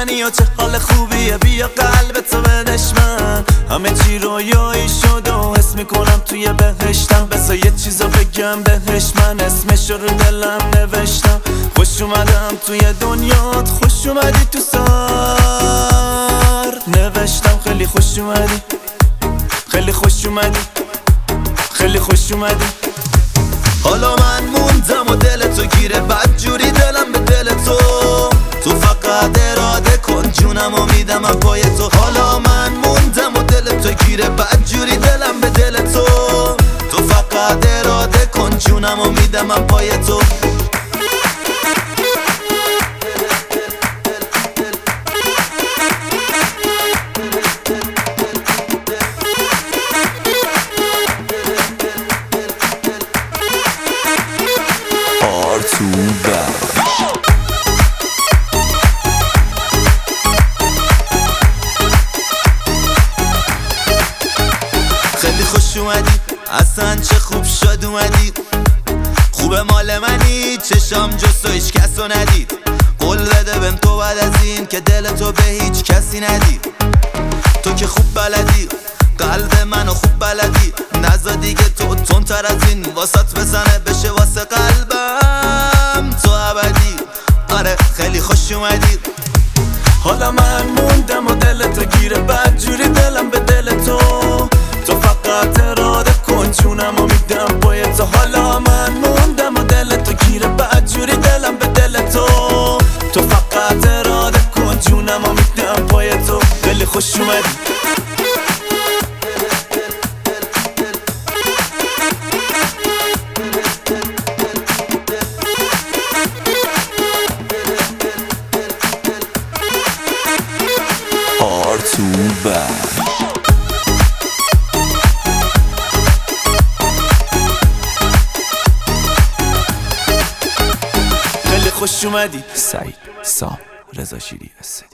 منی و چه حال خوبیه، بیا قلبتو بدش من. همه چی رویایی شد و حس میکنم توی بهشتم. بذار یه چیزو بگم بهش، من اسمشو رو دلم نوشتم. خوش اومدم توی دنیات، خوش اومدی تو سر. نوشتم خیلی خوش اومدی، خیلی خوش اومدی، خیلی خوش اومدی. حالا من موندم و دل تو گیره، بدجوری دلم به دل تو. تو فقط اراده کن، جونم و میدم از پای تو. حالا من موندم و دل تو گیره، بدجوری دلم به دل تو. تو فقط اراده کن، جونم و میدم از پای تو. خیلی خوش اومدی، اصلا چه خوب شد اومدی. خوبه مال منی، چشام جستو هیچ کسو ندید. قول بده بهم تو بعد از این که دل تو به هیچ کسی ندید. تو که خوب بلدی، قلب منو خوب بلدی. نزا دیگه تو تندتر از این، واسط بزنه بشه واسه قلبم تو ابدی. آره خیلی خوش اومدی. حالا من موندم و دل تو گیره، بدجوری دلم به دل تو. تو فقط اراده کن، جونم و میدم پای تو. حالا من موندم و دل تو گیره، بدجوری دلم به دل تو. تو فقط اراده کن، جونم و میدم پای تو. خیلی خوش اومدی. خیلی خوش اومدی. سعید سام رضا شیری.